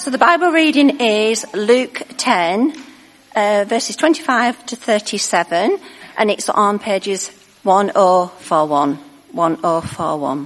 So the Bible reading is Luke 10, verses 25 to 37, and it's on pages 1041. 1041.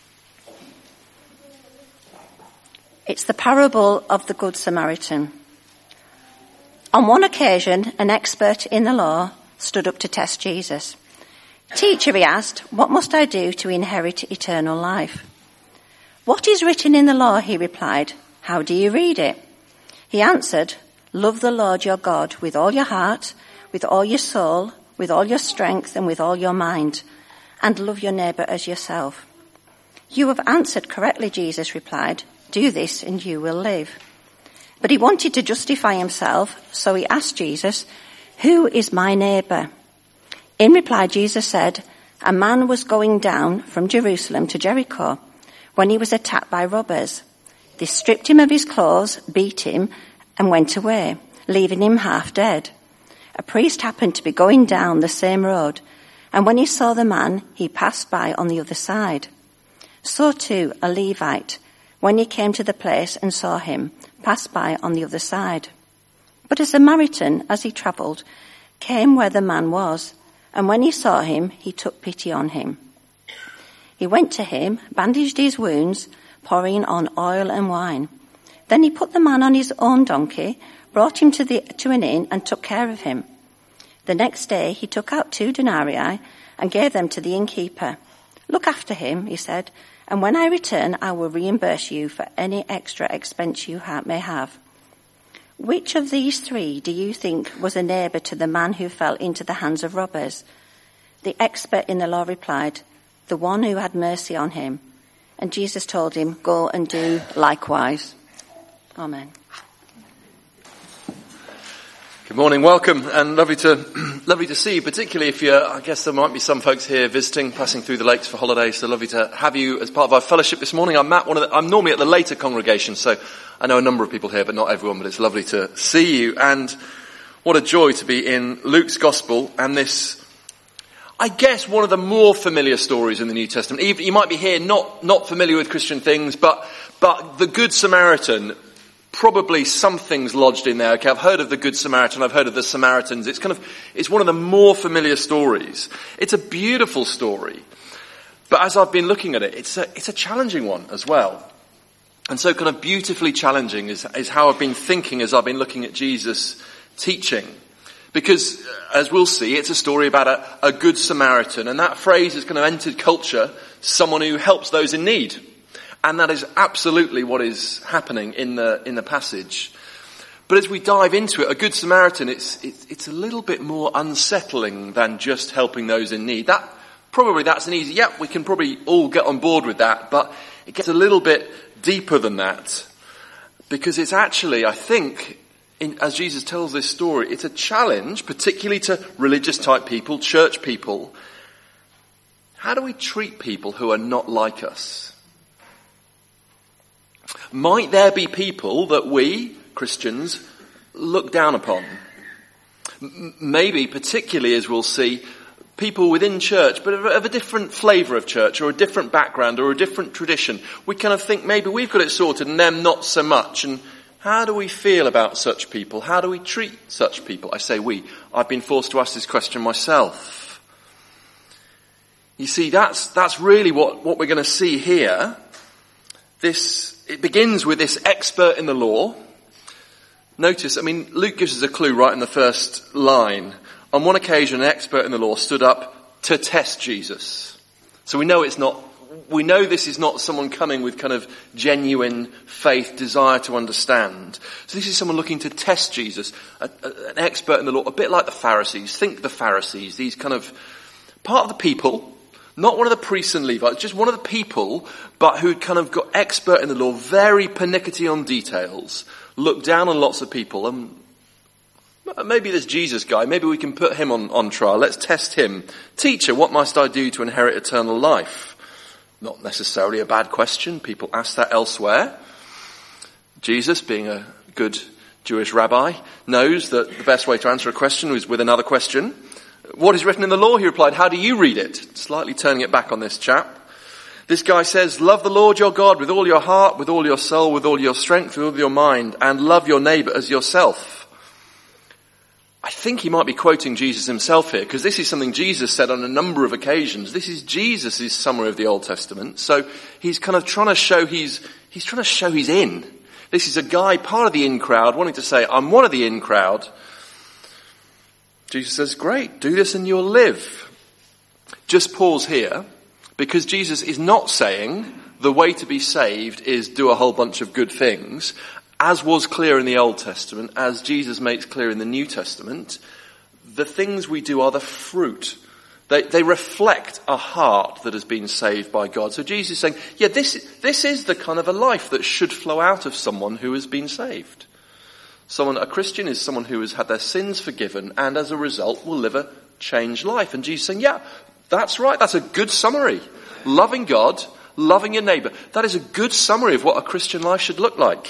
It's the parable of the Good Samaritan. On one occasion, an expert in the law stood up to test Jesus. "Teacher," he asked, "what must I do to inherit eternal life?" "What is written in the law?" he replied. "How do you read it?" He answered, "Love the Lord your God with all your heart, with all your soul, with all your strength, and with all your mind, and love your neighbour as yourself." "You have answered correctly," Jesus replied. "Do this and you will live." But he wanted to justify himself, so he asked Jesus, "Who is my neighbour?" In reply, Jesus said, "A man was going down from Jerusalem to Jericho when he was attacked by robbers. They stripped him of his clothes, beat him, and went away, leaving him half dead. A priest happened to be going down the same road, and when he saw the man, he passed by on the other side. So too a Levite, when he came to the place and saw him, passed by on the other side. But a Samaritan, as he travelled, came where the man was, and when he saw him, he took pity on him. He went to him, bandaged his wounds, pouring on oil and wine. Then he put the man on his own donkey, brought him to an inn, and took care of him. The next day he took out 2 denarii and gave them to the innkeeper. 'Look after him,' he said, 'and when I return I will reimburse you for any extra expense you may have.' Which of these 3 do you think was a neighbour to the man who fell into the hands of robbers?" The expert in the law replied, "The one who had mercy on him." And Jesus told him, "Go and do likewise." Amen. Good morning, welcome, and lovely to see you, particularly if I guess there might be some folks here visiting, passing through the lakes for holidays, so lovely to have you as part of our fellowship this morning. I'm normally at the later congregation, so I know a number of people here, but not everyone, but it's lovely to see you, and what a joy to be in Luke's Gospel, and this, I guess, one of the more familiar stories in the New Testament. Even, you might be here not familiar with Christian things, but the Good Samaritan, probably something's lodged in there. Okay, I've heard of the Good Samaritan, I've heard of the Samaritans. It's one of the more familiar stories. It's a beautiful story. But as I've been looking at it, it's a challenging one as well. And so kind of beautifully challenging is how I've been thinking as I've been looking at Jesus' teaching. Because, as we'll see, it's a story about a Good Samaritan. And that phrase has kind of entered culture, someone who helps those in need. And that is absolutely what is happening in the passage. But as we dive into it, a Good Samaritan, it's a little bit more unsettling than just helping those in need. That's an easy, we can probably all get on board with that, but it gets a little bit deeper than that. Because it's actually, I think, as Jesus tells this story, it's a challenge, particularly to religious type people, church people. How do we treat people who are not like us? Might there be people that we, Christians, look down upon? Maybe, particularly as we'll see, people within church, but of a different flavour of church, or a different background, or a different tradition. We kind of think maybe we've got it sorted and them not so much. And how do we feel about such people? How do we treat such people? I say we. I've been forced to ask this question myself. You see, that's really what we're going to see here. It begins with this expert in the law. Notice, Luke gives us a clue right in the first line. On one occasion, an expert in the law stood up to test Jesus. So we know this is not someone coming with kind of genuine faith, desire to understand. So this is someone looking to test Jesus, an expert in the law, a bit like the Pharisees. Think the Pharisees, these kind of part of the people, not one of the priests and Levites, just one of the people, but who'd kind of got expert in the law, very pernickety on details, looked down on lots of people. And maybe this Jesus guy, maybe we can put him on trial. Let's test him. "Teacher, what must I do to inherit eternal life?" Not necessarily a bad question. People ask that elsewhere. Jesus, being a good Jewish rabbi, knows that the best way to answer a question is with another question. "What is written in the law?" he replied. "How do you read it?" Slightly turning it back on this chap. This guy says, love the Lord your God with all your heart, with all your soul, with all your strength, with all your mind, and love your neighbour as yourself. I think he might be quoting Jesus himself here, because this is something Jesus said on a number of occasions. This is Jesus' summary of the Old Testament. So he's kind of trying to show he's in. This is a guy, part of the in crowd, wanting to say, I'm one of the in crowd. Jesus says, great, do this and you'll live. Just pause here, because Jesus is not saying the way to be saved is do a whole bunch of good things, as was clear in the Old Testament, as Jesus makes clear in the New Testament. The things we do are the fruit. They reflect a heart that has been saved by God. So Jesus is saying, yeah, this is the kind of a life that should flow out of someone who has been saved. A Christian is someone who has had their sins forgiven and as a result will live a changed life. And Jesus is saying, yeah, that's right. That's a good summary. Loving God, loving your neighbour. That is a good summary of what a Christian life should look like.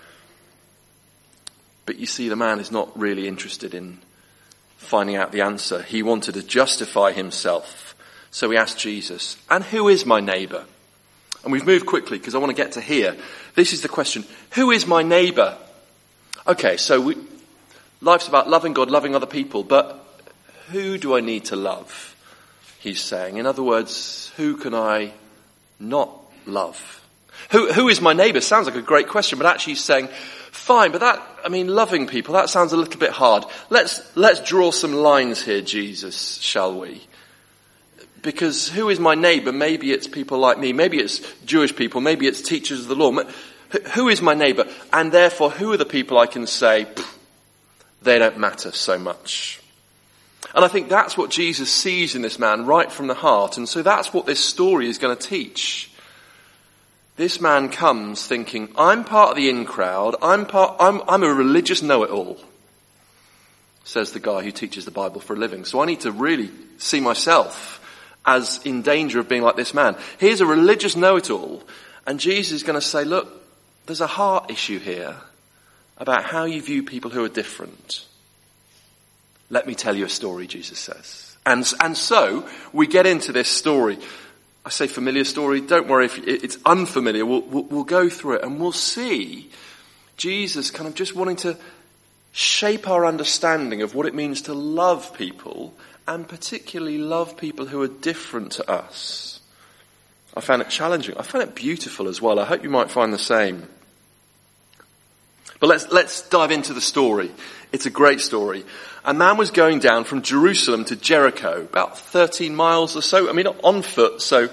But you see, the man is not really interested in finding out the answer. He wanted to justify himself. So he asked Jesus, and who is my neighbour? And we've moved quickly because I want to get to here. This is the question. Who is my neighbour? Okay, so life's about loving God, loving other people, but who do I need to love? He's saying. In other words, who can I not love? Who is my neighbour? Sounds like a great question, but actually he's saying, fine, but loving people, that sounds a little bit hard. Let's draw some lines here, Jesus, shall we? Because who is my neighbour? Maybe it's people like me, maybe it's Jewish people, maybe it's teachers of the law. Who is my neighbour? And therefore, who are the people I can say, they don't matter so much? And I think that's what Jesus sees in this man right from the heart. And so that's what this story is going to teach. This man comes thinking, I'm part of the in crowd. I'm a religious know-it-all, says the guy who teaches the Bible for a living. So I need to really see myself as in danger of being like this man. Here's a religious know-it-all. And Jesus is going to say, look, there's a heart issue here about how you view people who are different. Let me tell you a story, Jesus says. And so we get into this story. I say familiar story. Don't worry if it's unfamiliar. We'll go through it and we'll see Jesus kind of just wanting to shape our understanding of what it means to love people, and particularly love people who are different to us. I found it challenging. I found it beautiful as well. I hope you might find the same. But let's dive into the story. It's a great story. A man was going down from Jerusalem to Jericho, about 13 miles or so. I mean, on foot, so,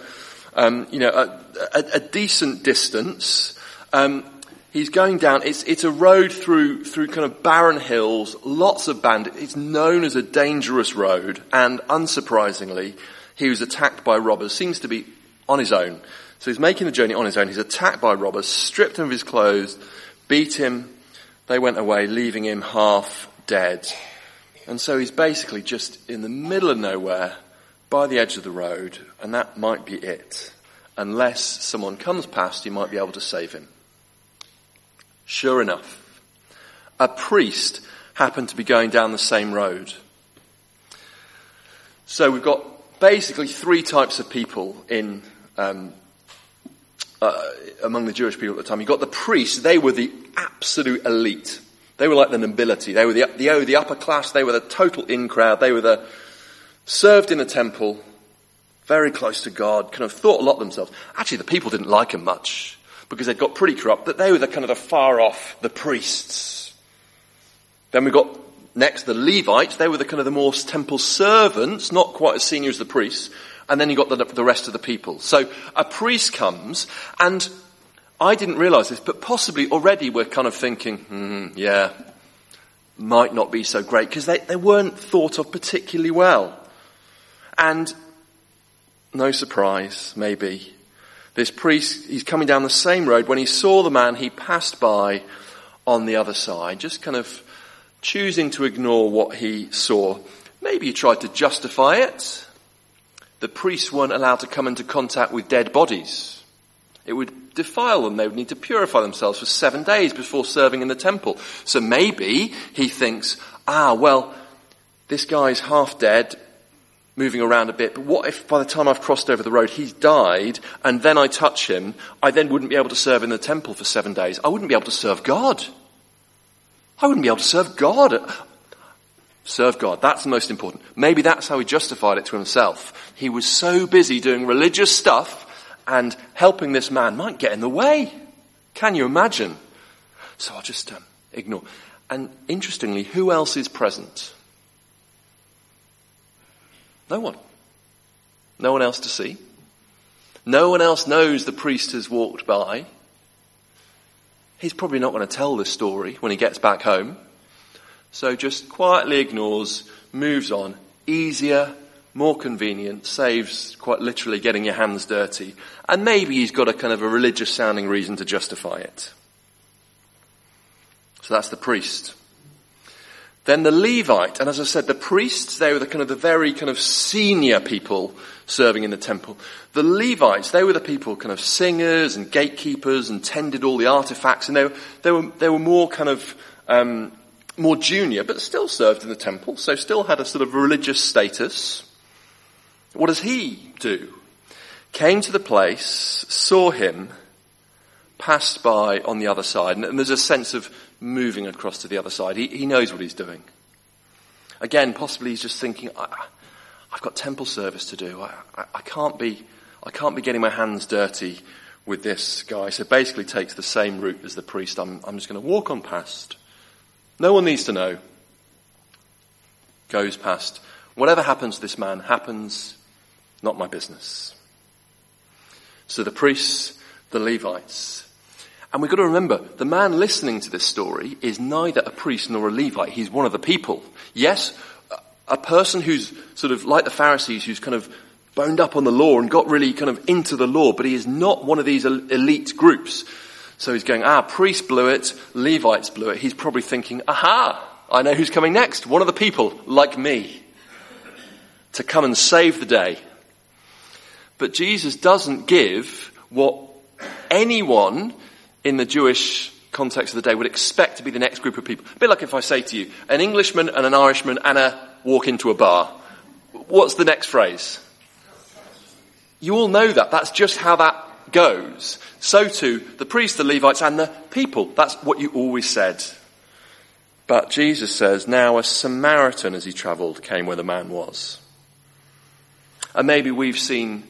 a decent distance. He's going down. It's a road through kind of barren hills, lots of bandits. It's known as a dangerous road. And unsurprisingly, he was attacked by robbers. Seems to be on his own. So he's making the journey on his own. He's attacked by robbers, stripped him of his clothes, beat him. They went away, leaving him half dead. And so he's basically just in the middle of nowhere, by the edge of the road, and that might be it. Unless someone comes past, you might be able to save him. Sure enough, a priest happened to be going down the same road. So we've got basically three types of people in among the Jewish people at the time. You've got the priests. They were the absolute elite. They were like the nobility. They were the upper class. They were the total in crowd. They were served in a temple, very close to God, kind of thought a lot of themselves. Actually, the people didn't like them much because they'd got pretty corrupt. But they were the kind of the far off, the priests. Then we got next the Levites. They were the kind of the more temple servants, not quite as senior as the priests. And then you got the rest of the people. So a priest comes, and I didn't realise this, but possibly already we're kind of thinking, might not be so great, because they weren't thought of particularly well. And no surprise, maybe, this priest, he's coming down the same road. When he saw the man, he passed by on the other side, just kind of choosing to ignore what he saw. Maybe he tried to justify it. The priests weren't allowed to come into contact with dead bodies. It would defile them. They would need to purify themselves for 7 days before serving in the temple. So maybe he thinks, this guy's half dead. moving around a bit, but what if by the time I've crossed over the road, he's died, and then I touch him, I then wouldn't be able to serve in the temple for 7 days. I wouldn't be able to serve God. I wouldn't be able to serve God. Serve God, that's the most important. Maybe that's how he justified it to himself. He was so busy doing religious stuff, and helping this man might get in the way. Can you imagine? So I'll just ignore. And interestingly, who else is present? No one. No one else to see. No one else knows the priest has walked by. He's probably not going to tell this story when he gets back home. So just quietly ignores, moves on. Easier, more convenient, saves quite literally getting your hands dirty. And maybe he's got a kind of a religious sounding reason to justify it. So that's the priest. Then the Levite, and as I said, the priests, they were the very kind of senior people serving in the temple. The Levites, they were the people kind of singers and gatekeepers and tended all the artifacts, and they were more kind of more junior, but still served in the temple, so still had a sort of religious status. What does he do? Came to the place, saw him, passed by on the other side, and there's a sense of moving across to the other side. He knows what he's doing. Again, possibly he's just thinking, I've got temple service to do. I can't be getting my hands dirty with this guy. So basically takes the same route as the priest. I'm just going to walk on past. No one needs to know. Goes past. Whatever happens to this man happens, not my business. So the priests, the Levites. And we've got to remember, the man listening to this story is neither a priest nor a Levite. He's one of the people. Yes, a person who's sort of like the Pharisees, who's kind of boned up on the law and got really kind of into the law, but he is not one of these elite groups. So he's going, priests blew it, Levites blew it. He's probably thinking, aha, I know who's coming next. One of the people, like me, to come and save the day. But Jesus doesn't give what anyone in the Jewish context of the day would expect to be the next group of people. A bit like if I say to you, an Englishman and an Irishman and walk into a bar. What's the next phrase? You all know that. That's just how that goes. So too, the priests, the Levites and the people. That's what you always said. But Jesus says, now a Samaritan as he travelled came where the man was. And maybe we've seen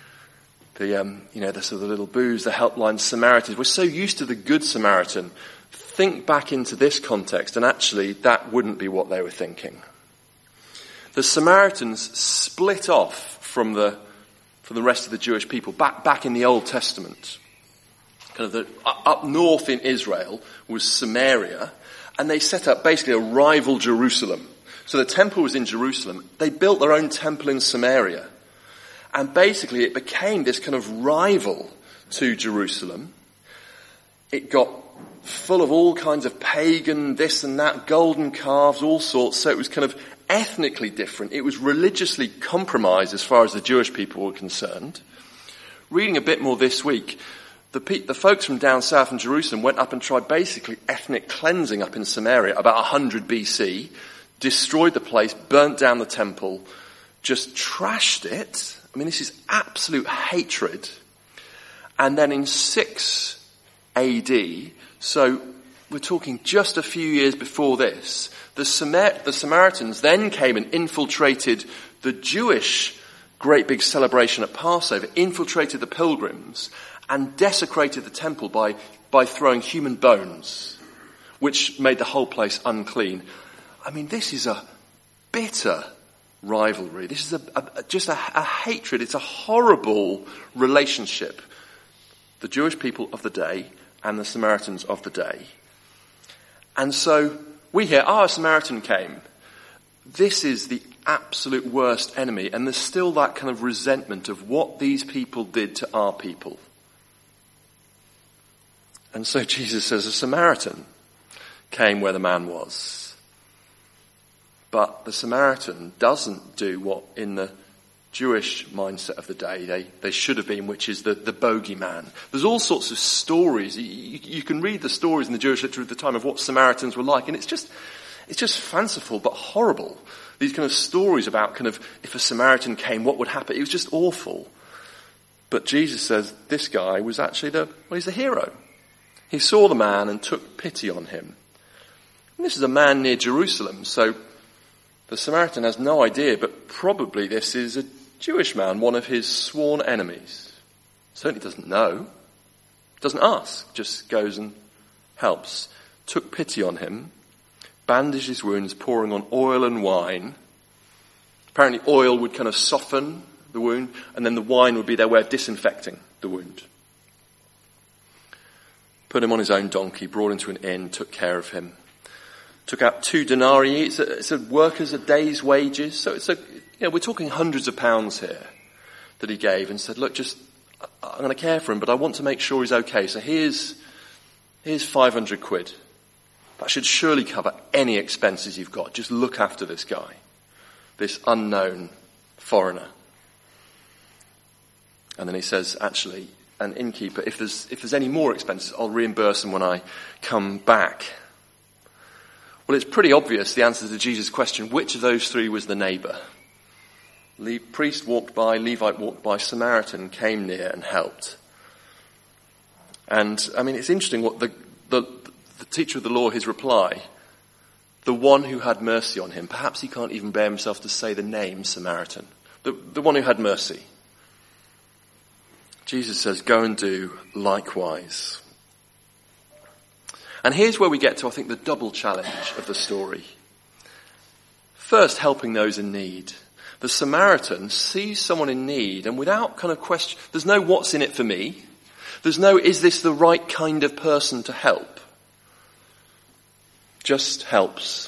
the sort of little booze, the helpline Samaritans. We're so used to the Good Samaritan. Think back into this context, and actually that wouldn't be what they were thinking. The Samaritans split off from the rest of the Jewish people back in the Old Testament. Kind of up north in Israel was Samaria, and they set up basically a rival Jerusalem. So the temple was in Jerusalem. They built their own temple in Samaria. And basically it became this kind of rival to Jerusalem. It got full of all kinds of pagan, this and that, golden calves, all sorts. So it was kind of ethnically different. It was religiously compromised as far as the Jewish people were concerned. Reading a bit more this week, the folks from down south in Jerusalem went up and tried basically ethnic cleansing up in Samaria about 100 BC, destroyed the place, burnt down the temple, just trashed it. I mean, this is absolute hatred. And then in 6 AD, so we're talking just a few years before this, the Samaritans then came and infiltrated the Jewish great big celebration at Passover, infiltrated the pilgrims, and desecrated the temple by throwing human bones, which made the whole place unclean. I mean, this is a bitter rivalry. This is just a hatred. It's a horrible relationship. The Jewish people of the day and the Samaritans of the day. And so we hear, a Samaritan came. This is the absolute worst enemy, and there's still that kind of resentment of what these people did to our people. And so Jesus says a Samaritan came where the man was. But the Samaritan doesn't do what in the Jewish mindset of the day they should have been, which is the bogeyman. There's all sorts of stories. You can read the stories in the Jewish literature at the time of what Samaritans were like, and It's just fanciful but horrible. These kind of stories about kind of if a Samaritan came, what would happen. It was just awful. But Jesus says this guy was actually he's the hero. He saw the man and took pity on him. And this is a man near Jerusalem, so the Samaritan has no idea, but probably this is a Jewish man, one of his sworn enemies. Certainly doesn't know, doesn't ask, just goes and helps. Took pity on him, bandaged his wounds, pouring on oil and wine. Apparently oil would kind of soften the wound, and then the wine would be their way of disinfecting the wound. Put him on his own donkey, brought him to an inn, took care of him. Took out 2 denarii, it's a worker's a day's wages, so we're talking hundreds of pounds here that he gave, and said, look, I'm going to care for him, but I want to make sure he's okay, so here's 500 quid. That should surely cover any expenses you've got. Just look after this guy, this unknown foreigner. And then he says, actually, an innkeeper, if there's any more expenses, I'll reimburse them when I come back. Well, it's pretty obvious the answer to Jesus' question, which of those 3 was the neighbour? Priest walked by, Levite walked by, Samaritan came near and helped. And, I mean, it's interesting what the teacher of the law, his reply, the one who had mercy on him, perhaps he can't even bear himself to say the name Samaritan, the one who had mercy. Jesus says, go and do likewise. And here's where we get to, I think, the double challenge of the story. First, helping those in need. The Samaritan sees someone in need, and without kind of question, there's no what's in it for me. There's no, is this the right kind of person to help? Just helps.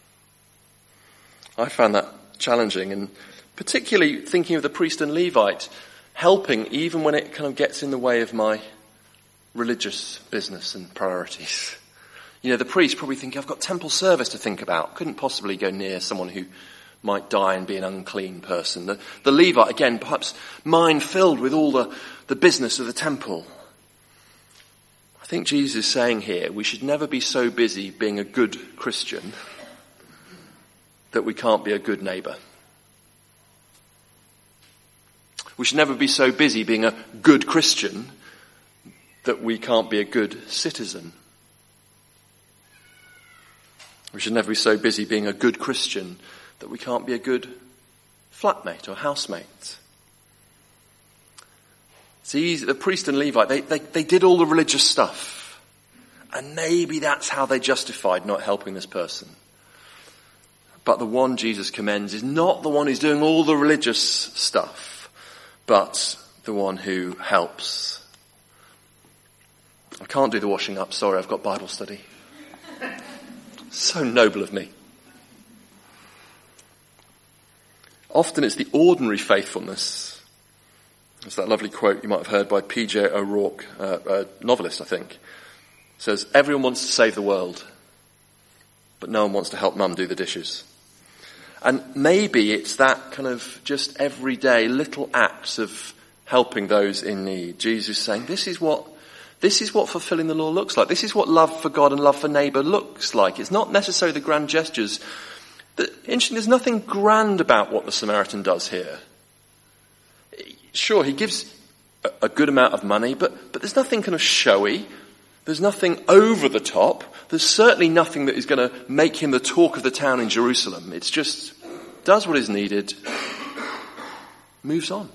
I found that challenging, and particularly thinking of the priest and Levite, helping even when it kind of gets in the way of my religious business and priorities. You know, the priest probably thinking, I've got temple service to think about. Couldn't possibly go near someone who might die and be an unclean person. The Levite, again, perhaps mind filled with all the business of the temple. I think Jesus is saying here, we should never be so busy being a good Christian that we can't be a good neighbour. We should never be so busy being a good Christian that we can't be a good citizen. We should never be so busy being a good Christian that we can't be a good flatmate or housemate. See, the priest and Levite, they did all the religious stuff. And maybe that's how they justified not helping this person. But the one Jesus commends is not the one who's doing all the religious stuff, but the one who helps. I can't do the washing up, sorry, I've got Bible study. So noble of me. Often it's the ordinary faithfulness. It's that lovely quote you might have heard by P.J. O'Rourke, a novelist, I think. It says, everyone wants to save the world, but no one wants to help mum do the dishes. And maybe it's that kind of just everyday little acts of helping those in need. Jesus is saying, this is what fulfilling the law looks like. This is what love for God and love for neighbour looks like. It's not necessarily the grand gestures. Interesting, there's nothing grand about what the Samaritan does here. Sure, he gives a good amount of money, but there's nothing kind of showy. There's nothing over the top. There's certainly nothing that is going to make him the talk of the town in Jerusalem. It's just does what is needed, moves on.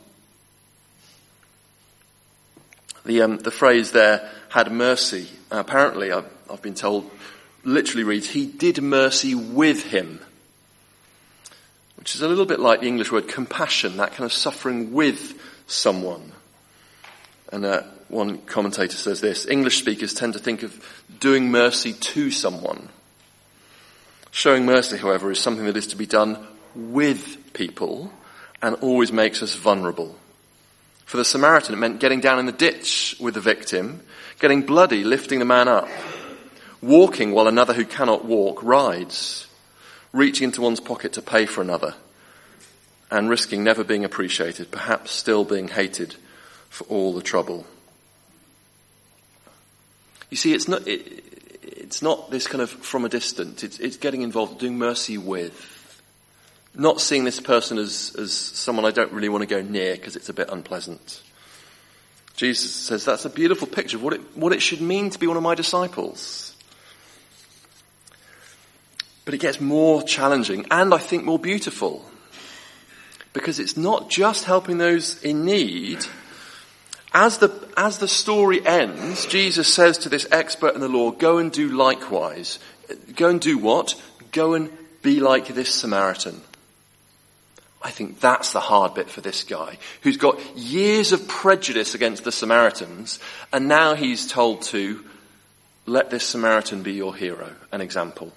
The phrase there, had mercy, apparently, I've been told, literally reads, he did mercy with him. Which is a little bit like the English word compassion, that kind of suffering with someone. And one commentator says this, English speakers tend to think of doing mercy to someone. Showing mercy, however, is something that is to be done with people and always makes us vulnerable. For the Samaritan, it meant getting down in the ditch with the victim, getting bloody, lifting the man up, walking while another who cannot walk rides, reaching into one's pocket to pay for another, and risking never being appreciated, perhaps still being hated for all the trouble. You see, It's not this kind of from a distance. It's getting involved, doing mercy with. Not seeing this person as someone I don't really want to go near because it's a bit unpleasant. Jesus says that's a beautiful picture of what it should mean to be one of my disciples. But it gets more challenging and I think more beautiful. Because it's not just helping those in need. As the story ends, Jesus says to this expert in the law, go and do likewise. Go and do what? Go and be like this Samaritan. I think that's the hard bit for this guy, who's got years of prejudice against the Samaritans, and now he's told to let this Samaritan be your hero, an example.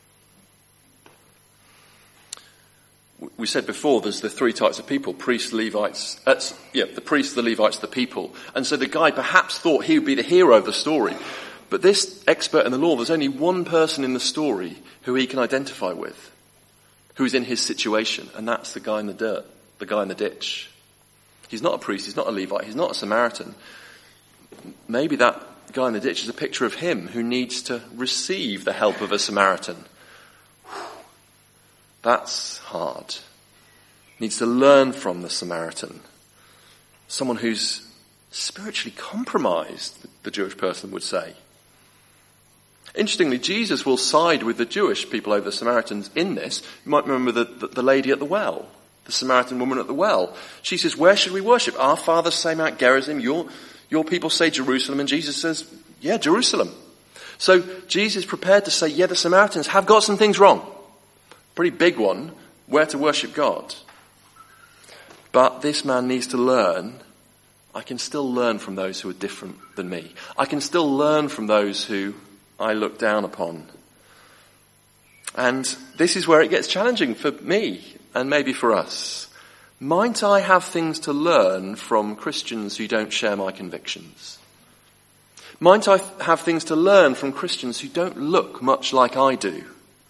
We said before there's the three types of people, priests, Levites, the priests, the Levites, the people. And so the guy perhaps thought he would be the hero of the story. But this expert in the law, there's only one person in the story who he can identify with, who's in his situation, and that's the guy in the dirt, the guy in the ditch. He's not a priest, he's not a Levite, he's not a Samaritan. Maybe that guy in the ditch is a picture of him who needs to receive the help of a Samaritan. That's hard. Needs to learn from the Samaritan. Someone who's spiritually compromised, the Jewish person would say. Interestingly, Jesus will side with the Jewish people over the Samaritans in this. You might remember the lady at the well, the Samaritan woman at the well. She says, where should we worship? Our fathers say Mount Gerizim, your people say Jerusalem, and Jesus says, yeah, Jerusalem. So Jesus is prepared to say, yeah, the Samaritans have got some things wrong. Pretty big one, where to worship God. But this man needs to learn, I can still learn from those who are different than me. I can still learn from those who I look down upon. And this is where it gets challenging for me and maybe for us. Might I have things to learn from Christians who don't share my convictions? Might I have things to learn from Christians who don't look much like I do?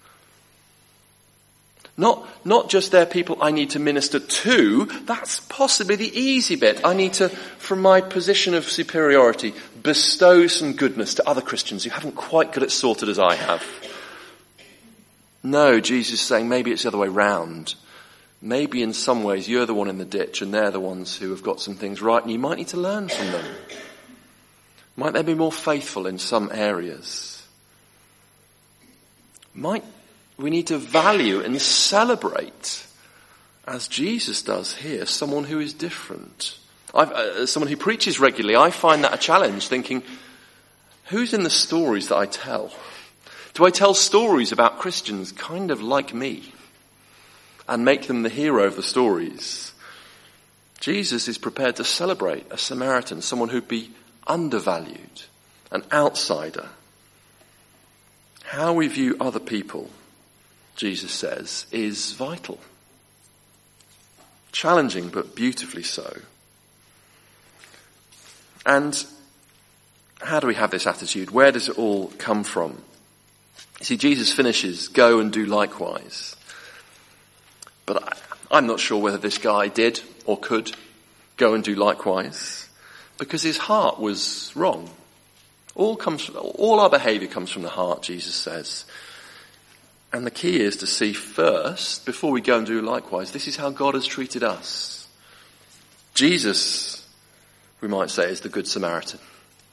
Not just they're people I need to minister to. That's possibly the easy bit. I need to, from my position of superiority, bestow some goodness to other Christians who haven't quite got it sorted as I have. No, Jesus is saying maybe it's the other way round. Maybe in some ways you're the one in the ditch and they're the ones who have got some things right, and you might need to learn from them. Might they be more faithful in some areas? We need to value and celebrate, as Jesus does here, someone who is different. As someone who preaches regularly, I find that a challenge, thinking, who's in the stories that I tell? Do I tell stories about Christians kind of like me and make them the hero of the stories? Jesus is prepared to celebrate a Samaritan, someone who'd be undervalued, an outsider. How we view other people, Jesus says, is vital. Challenging, but beautifully so. And how do we have this attitude? Where does it all come from? You see, Jesus finishes, go and do likewise. But I'm not sure whether this guy did or could go and do likewise, because his heart was wrong. All our behaviour comes from the heart, Jesus says. And the key is to see first, before we go and do likewise, this is how God has treated us. Jesus, we might say, is the Good Samaritan.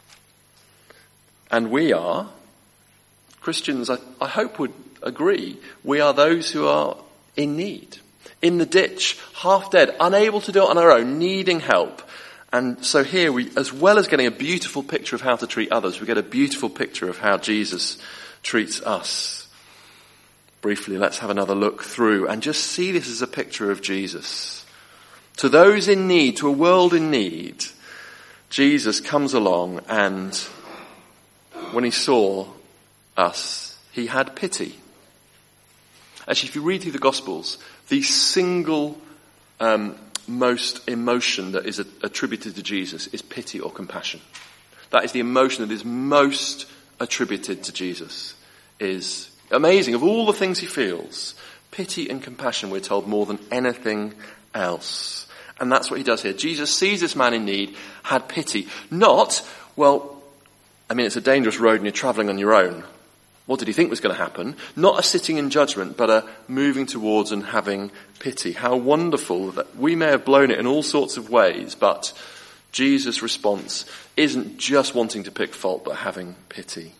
And we are, Christians, I hope would agree, we are those who are in need, in the ditch, half dead, unable to do it on our own, needing help. And so here we, as well as getting a beautiful picture of how to treat others, we get a beautiful picture of how Jesus treats us. Briefly, let's have another look through and just see this as a picture of Jesus. To those in need, to a world in need, Jesus comes along, and when he saw us, he had pity. Actually, if you read through the Gospels, the single most emotion that is attributed to Jesus is pity or compassion. That is the emotion that is most attributed to Jesus. Is amazing. Of all the things he feels, pity and compassion, we're told, more than anything else. And that's what he does here. Jesus sees this man in need, had pity. Not, it's a dangerous road and you're travelling on your own. What did he think was going to happen? Not a sitting in judgment, but a moving towards and having pity. How wonderful that we may have blown it in all sorts of ways, but Jesus' response isn't just wanting to pick fault, but having pity.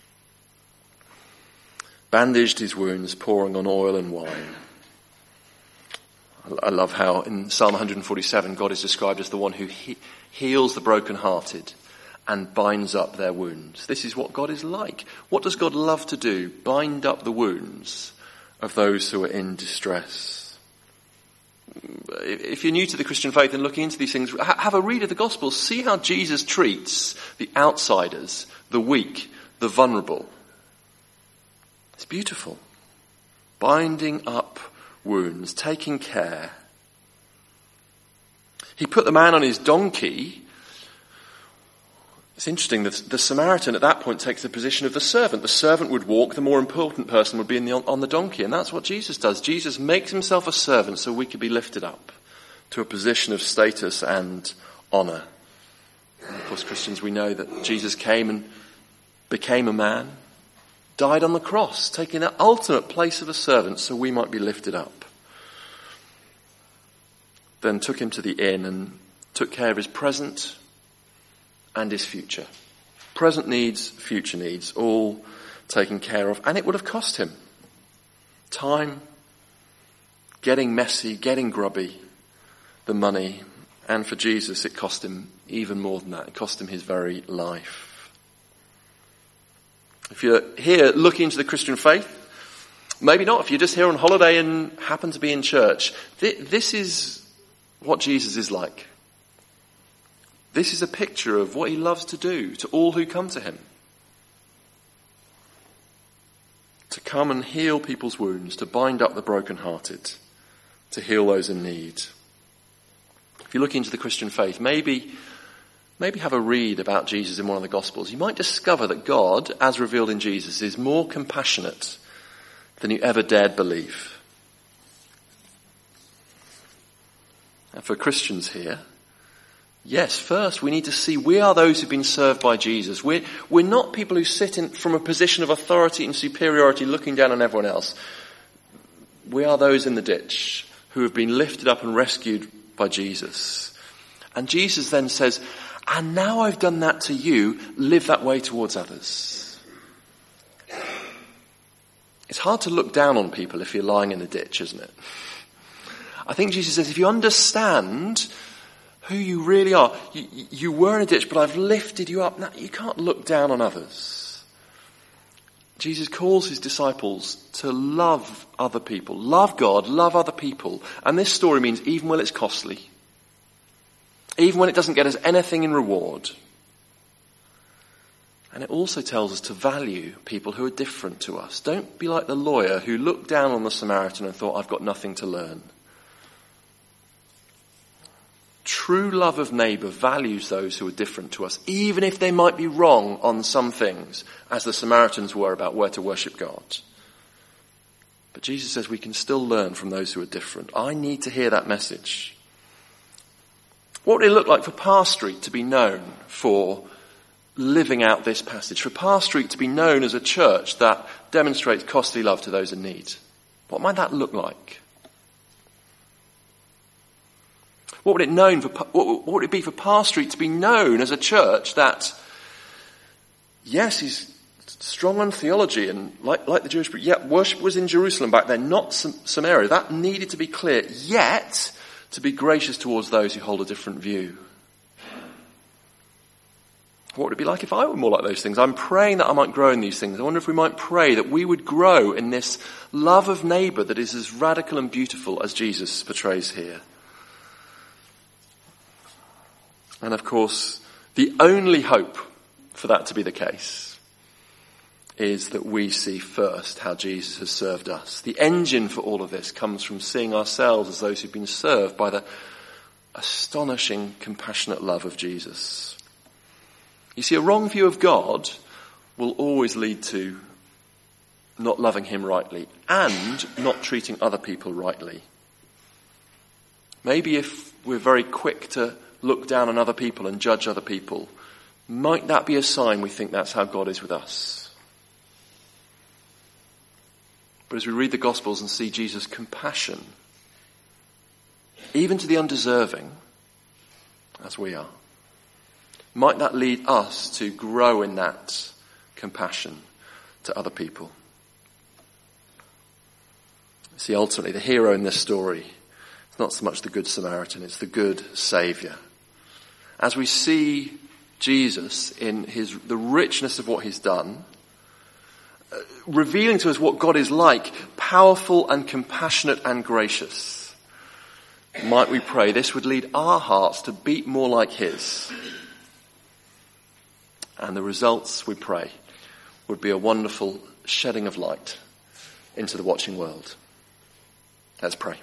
Bandaged his wounds, pouring on oil and wine. I love how in Psalm 147 God is described as the one who heals the brokenhearted and binds up their wounds. This is what God is like. What does God love to do? Bind up the wounds of those who are in distress. If you're new to the Christian faith and looking into these things, have a read of the Gospels. See how Jesus treats the outsiders, the weak, the vulnerable. It's beautiful. Binding up wounds, taking care. He put the man on his donkey. It's interesting that the Samaritan at that point takes the position of the servant. The servant would walk, the more important person would be on the donkey. And that's what Jesus does. Jesus makes himself a servant so we could be lifted up to a position of status and honour. And of course, Christians, we know that Jesus came and became a man, died on the cross, taking that ultimate place of a servant so we might be lifted up. Then took him to the inn and took care of his present and his future. Present needs, future needs, all taken care of. And it would have cost him time, getting messy, getting grubby, the money. And for Jesus, it cost him even more than that. It cost him his very life. If you're here looking into the Christian faith, maybe not. If you're just here on holiday and happen to be in church, this is what Jesus is like. This is a picture of what he loves to do to all who come to him. To come and heal people's wounds, to bind up the brokenhearted, to heal those in need. If you look into the Christian faith, maybe have a read about Jesus in one of the Gospels. You might discover that God, as revealed in Jesus, is more compassionate than you ever dared believe. And for Christians here, yes, first we need to see we are those who've been served by Jesus. We're not people who sit from a position of authority and superiority looking down on everyone else. We are those in the ditch who have been lifted up and rescued by Jesus. And Jesus then says, and now I've done that to you, live that way towards others. It's hard to look down on people if you're lying in the ditch, isn't it? I think Jesus says, if you understand who you really are, you were in a ditch, but I've lifted you up. Now, you can't look down on others. Jesus calls his disciples to love other people, love God, love other people. And this story means even when it's costly, even when it doesn't get us anything in reward. And it also tells us to value people who are different to us. Don't be like the lawyer who looked down on the Samaritan and thought, I've got nothing to learn. True love of neighbour values those who are different to us, even if they might be wrong on some things, as the Samaritans were about where to worship God. But Jesus says we can still learn from those who are different. I need to hear that message. What would it look like for Parr Street to be known for living out this passage? For Parr Street to be known as a church that demonstrates costly love to those in need? What might that look like? What would it be for Parr Street to be known as a church that, yes, is strong on theology and like the Jewish people, yet worship was in Jerusalem back then, not Samaria. That needed to be clear, yet to be gracious towards those who hold a different view. What would it be like if I were more like those things? I'm praying that I might grow in these things. I wonder if we might pray that we would grow in this love of neighbour that is as radical and beautiful as Jesus portrays here. And of course, the only hope for that to be the case is that we see first how Jesus has served us. The engine for all of this comes from seeing ourselves as those who've been served by the astonishing, compassionate love of Jesus. You see, a wrong view of God will always lead to not loving him rightly and not treating other people rightly. Maybe if we're very quick to look down on other people and judge other people, might that be a sign we think that's how God is with us? But as we read the Gospels and see Jesus' compassion, even to the undeserving, as we are, might that lead us to grow in that compassion to other people? See, ultimately, the hero in this story is not so much the Good Samaritan, it's the good Saviour. As we see Jesus in the richness of what he's done, revealing to us what God is like, powerful and compassionate and gracious, might we pray this would lead our hearts to beat more like his. And the results, we pray, would be a wonderful shedding of light into the watching world. Let's pray.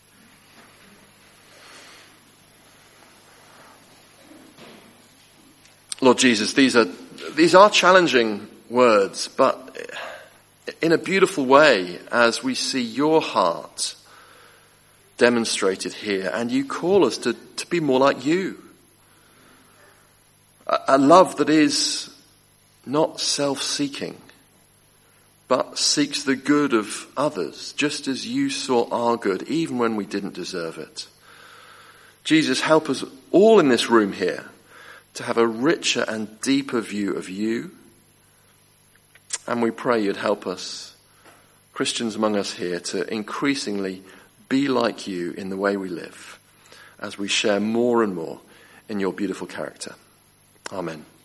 Lord Jesus, these are challenging words, but in a beautiful way as we see your heart demonstrated here, and you call us to be more like you. A love that is not self-seeking, but seeks the good of others, just as you saw our good, even when we didn't deserve it. Jesus, help us all in this room here to have a richer and deeper view of you. And we pray you'd help us, Christians among us here, to increasingly be like you in the way we live, as we share more and more in your beautiful character. Amen.